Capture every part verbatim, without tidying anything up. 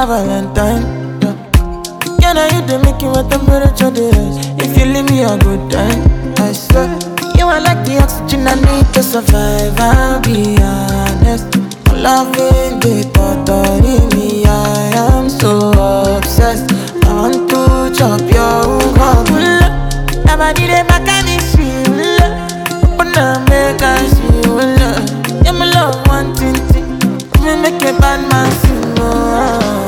my Valentine. Yeah. Can I hit the making with temperature days? If you leave me a good time, I swear. You are like the oxygen I need to survive, I'll be honest. My loving the thought of me, I am so obsessed. I want to chop your heart. Nobody dey back at me, she will. But now make us see will. Yeah, my love one thing, me make a bad man sing. Oh.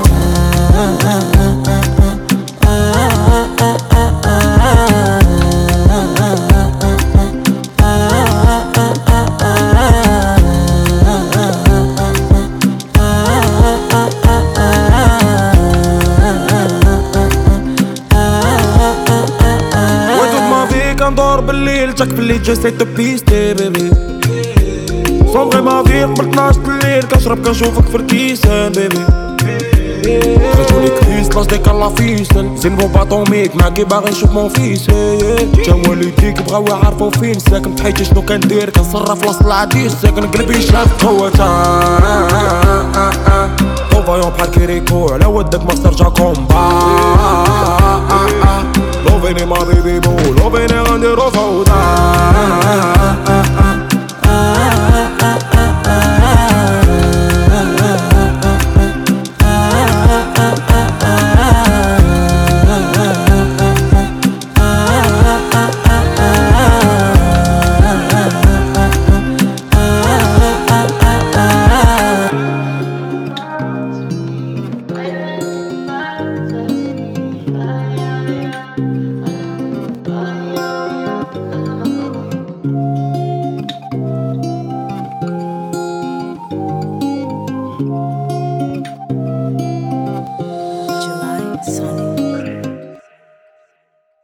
ندور بالليل جاك باللي جيسي تو بيستي بيبي صومغي ما في قبل اثناش الليل كنشرب كنشوفك في الكيسان بيبي خرجولي كريس لاش ديك الله فيسن زين بوب اتوميك معاكي باغي نشوف مون فيس جا والديك بغاو يعرفو فين ساكن بحياتي شنو كندير كنصرف وسط العديس ساكن قلبي شاف قوتا طوفايون بحال كيريكو على ودك ما استرجع كومبا Loving in my baby boo, loving in on the road.